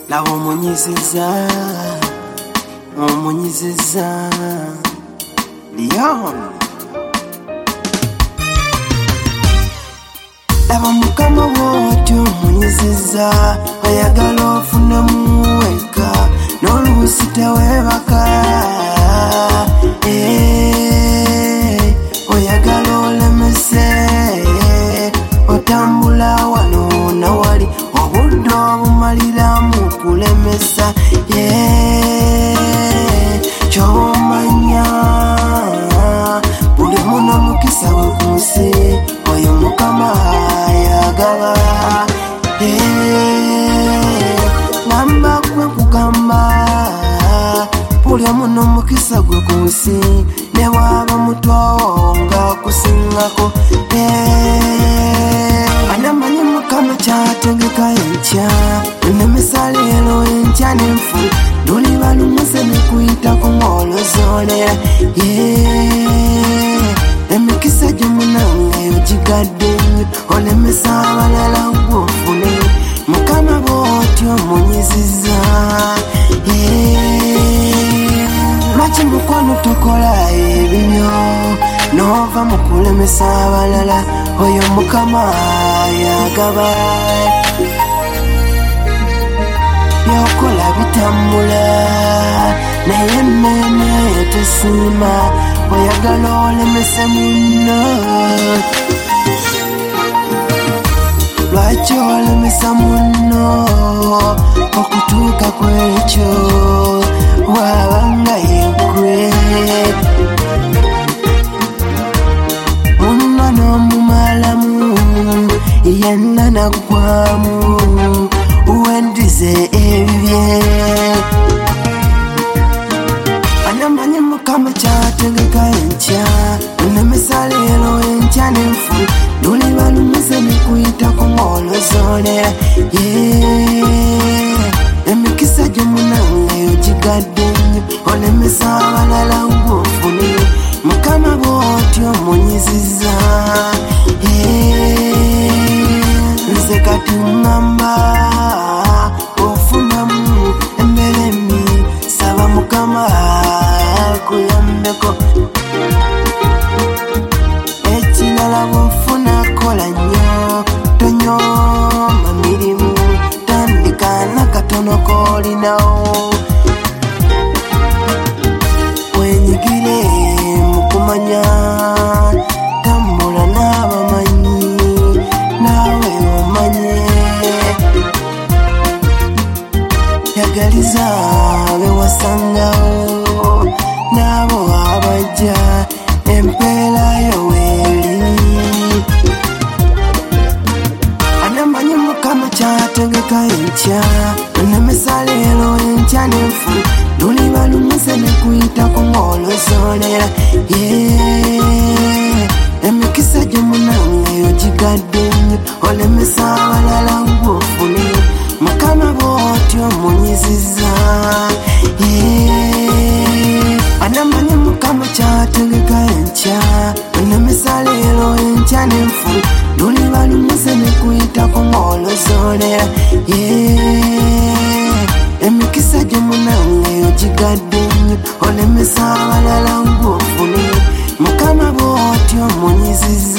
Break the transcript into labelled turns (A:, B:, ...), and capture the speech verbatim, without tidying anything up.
A: labo munyiziza omunyiziza Leon labo mukama wote omunyiziza oyagala ofuna muweka n'oluusi tewebaka eh oyagala olemese otambula wano na wali obudde obumaliramu kulemesa kyomanya buli muno mukisa wekunsi oyo mukama yagaba ngamba kwe kugamba buli muno mukisa gwe kunsi ne waba muto nga kusingako anamanyi mukama kyategeka enkya nemesalero enkya nenfu luli balumuze nekuyitako ng'olozolera emikisa gyomunanga eyo gigadde nnyo olemesa abalala gwofune mukama booti omunyiziza lwaki mukwano tokola ebinyo nova mukulemesa abalala oyo mukama yagaba byokola bitambula naye mmene tosiima oyagala olemese muno lwaki olemesa muno okutuuka kwekyo wabanga yegwe munno n'omumalamu yenna naggwamu wendize ebibye anamanyi mukama kyategeka enkya nemesa leero enkya nenfu luli balumuze nekuyitako ng'olozolera emikisa gyomunanga eyo gigadde nnyo olemesa abalala ng'ofune mukama booti omunyiziza nze kati ngamba ofunamu emberemi saba mukama kuyambeko ekirala bwofuna kola nnyo tonyoma mirimu tandika nakatono koolinawo wenyigire mukumanya tambula n'abamanyi nawe omanye yagaliza bewasangawo n'abo abajja empeera yoweri anamanyi mukama kyategeka enkya nemesa leero enkya nenfu luli balumuze nekuyitako ng'olozolera emikisa gyomunanga eyo gigadde nnyo olemesa abalala ng'ofune mukama booti omunyiziza anamanyi mukama kyategeka enkya nemesa leero enkya nenfu luli balumuze nekuyitako ng'olozolera emikisa gyomunanga eyo gigadde nnyo olemesa abalala ng'ofune mukama booti omunyiziza